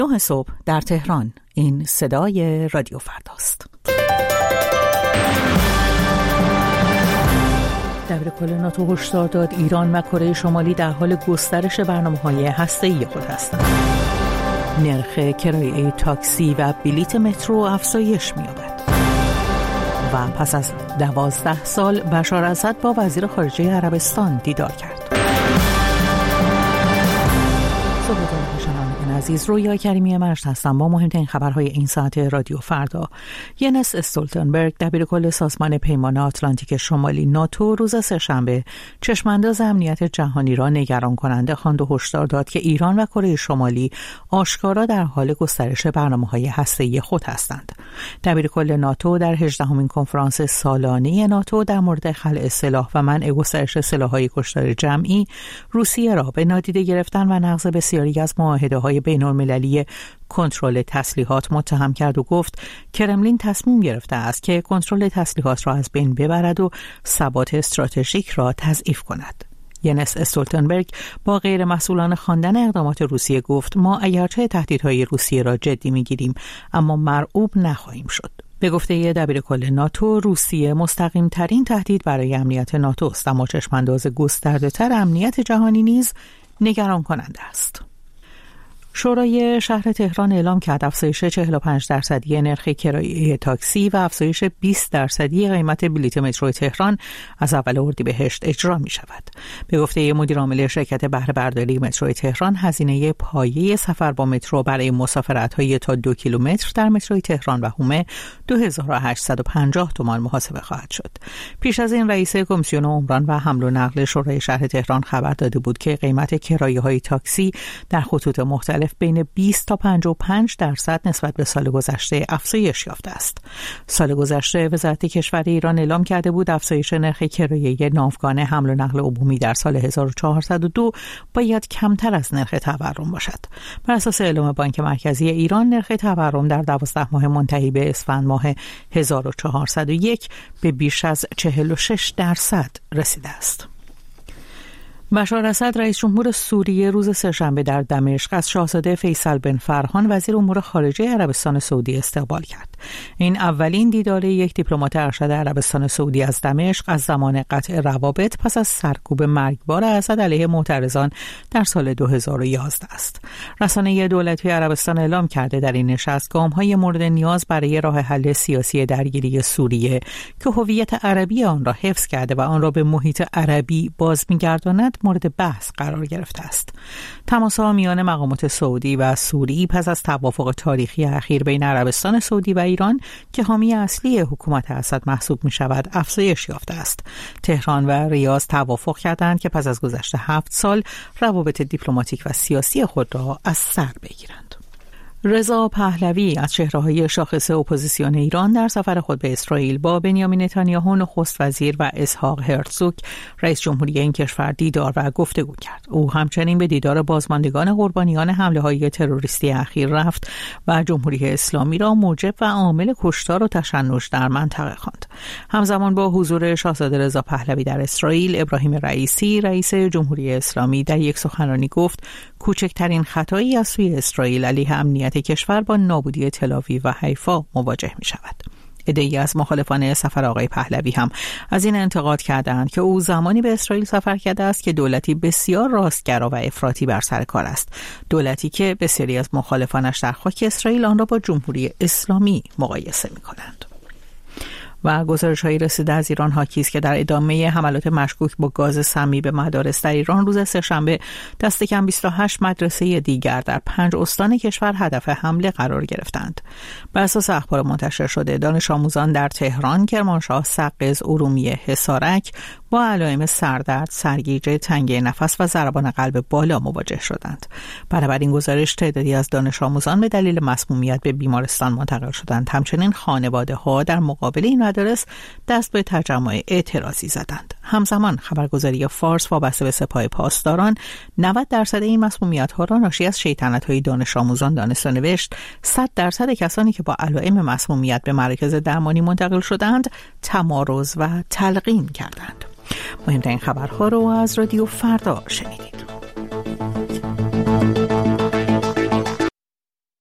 9 صبح در تهران. این صدای رادیو فرداست. دبیرکل ناتو هشدار داد ایران و کره شمالی در حال گسترش برنامه‌های هسته‌ای خود هستند. نرخ کرایه تاکسی و بلیت مترو افزایش می‌یابد. و پس از 12 سال بشار اسد با وزیر خارجه عربستان دیدار کرد. عزیز، رویا کریمی مرشد هستم با مهمترین خبرهای این ساعت رادیو فردا. ینس استولتنبرگ دبیرکل سازمان پیمان آتلانتیک شمالی ناتو روز سه‌شنبه چشمانداز امنیت جهانی را نگران کننده خواند و هشدار داد که ایران و کره شمالی آشکارا در حال گسترش برنامه‌های هسته‌ای خود هستند. دبیرکل ناتو در 18مین کنفرانس سالانه ناتو در مورد خلع سلاح و منع گسترش سلاح‌های کشتار جمعی روسیه را به نادیده گرفتن و نقض بسیاری از معاهده‌های بین‌المللی کنترل تسلیحات متهم کرد و گفت کرملین تصمیم گرفته است که کنترل تسلیحات را از بین ببرد و ثبات استراتژیک را تضعیف کند. ینس استولتنبرگ با غیر مسئولانه خواندن اقدامات روسیه گفت ما اگرچه تهدیدهای روسیه را جدی می‌گیریم اما مرعوب نخواهیم شد. به گفته دبیرکل ناتو، روسیه مستقیم ترین تهدید برای امنیت ناتو است، اما چشمانداز گسترده تر امنیت جهانی نیز نگران کننده است. شورای شهر تهران اعلام کرد افزایش 45% نرخ کرایه تاکسی و افزایش 20% قیمت بلیت مترو تهران از اول اردیبهشت اجرا می شود. به گفته مدیر عامل شرکت بهره برداری مترو تهران، هزینه پایه سفر با مترو برای مسافرت‌های تا 2 کیلومتر در مترو تهران و هومه 2850 تومان محاسبه خواهد شد. پیش از این رئیس کمیسیون عمران و حمل و نقل شورای شهر تهران خبر داده بود که قیمت کرایه‌های تاکسی در خطوط مختلف بین 20 تا 55% نسبت به سال گذشته افزایش یافته است. سال گذشته وزارت کشور ایران اعلام کرده بود افزایش نرخ کرایه ناوگان حمل و نقل عمومی در سال 1402 باید کمتر از نرخ تورم باشد. بر اساس اعلام بانک مرکزی ایران، نرخ تورم در 12 ماه منتهی به اسفند ماه 1401 به بیش از 46% رسیده است. بشار اسد رئیس جمهور سوریه روز سه‌شنبه در دمشق از شاهزاده فیصل بن فرحان وزیر امور خارجه عربستان سعودی استقبال کرد. این اولین دیدار یک دیپلمات ارشد عربستان سعودی از دمشق از زمان قطع روابط پس از سرکوب مرگبار اسد علیه معترضان در سال 2011 است. رسانه دولتی عربستان اعلام کرده در این نشست گام‌های مورد نیاز برای راه حل سیاسی درگیری سوریه که هویت عربی آن را حفظ کرده و آن را به محیط عربی باز می‌گرداند مورد بحث قرار گرفته است. تماس‌ها میان مقامات سعودی و سوری پس از توافق تاریخی اخیر بین عربستان سعودی و ایران که حامی اصلی حکومت اسد محسوب می شود افزایش یافته است. تهران و ریاض توافق کردند که پس از گذشت 7 سال روابط دیپلماتیک و سیاسی خود را از سر بگیرند. رضا پهلوی از چهره‌های شاخص اپوزیسیون ایران در سفر خود به اسرائیل با بنیامین نتانیاهو نخست وزیر و اسحاق هرتزوگ رئیس جمهوری این کشور دیدار و گفتگو کرد. او همچنین به دیدار بازماندگان قربانیان حمله‌های تروریستی اخیر رفت و جمهوری اسلامی را موجب و عامل کشتار و تشنج در منطقه خواند. همزمان با حضور شاهزاده رضا پهلوی در اسرائیل، ابراهیم رئیسی رئیس جمهوری اسلامی در یک سخنرانی گفت کوچکترین خطایی از سوی اسرائیل علیه امنیت کشور با نابودی تل‌آویو و حیفا مواجه می شود. عده‌ای از مخالفان سفر آقای پهلوی هم از این انتقاد کردند که او زمانی به اسرائیل سفر کرده است که دولتی بسیار راستگرا و افراطی بر سر کار است، دولتی که بسیاری از مخالفانش در خاک اسرائیل آن را با جمهوری اسلامی مقایسه می کنند. و گزارش‌هایی رسیده از ایران حاکی است که در ادامه حملات مشکوک با گاز سمی به مدارس در ایران روز سه‌شنبه دست کم 28 مدرسه دیگر در 5 استان کشور هدف حمله قرار گرفتند. بر اساس اخبار منتشر شده، دانش آموزان در تهران، کرمانشاه، سقز، ارومیه، حصارک با علائم سردرد، سرگیجه، تنگی نفس و ضربان قلب بالا مواجه شدند. بنابراین گزارش تعدادی از دانش آموزان به دلیل مسمومیت به بیمارستان منتقل شدند. همچنین خانواده‌ها در مقابل این مدارس دست به تجمع اعتراضی زدند. همزمان خبرگزاری فارس وابسته به سپاه پاسداران 90% این مسمومیت‌ها را ناشی از شیطنت‌های دانش آموزان دانست و نوشت 100% کسانی که با علائم مسمومیت به مراکز درمانی منتقل شدند تمارض و تلقین کردند. مهمترین خبرها رو از رادیو فردا شنیدید.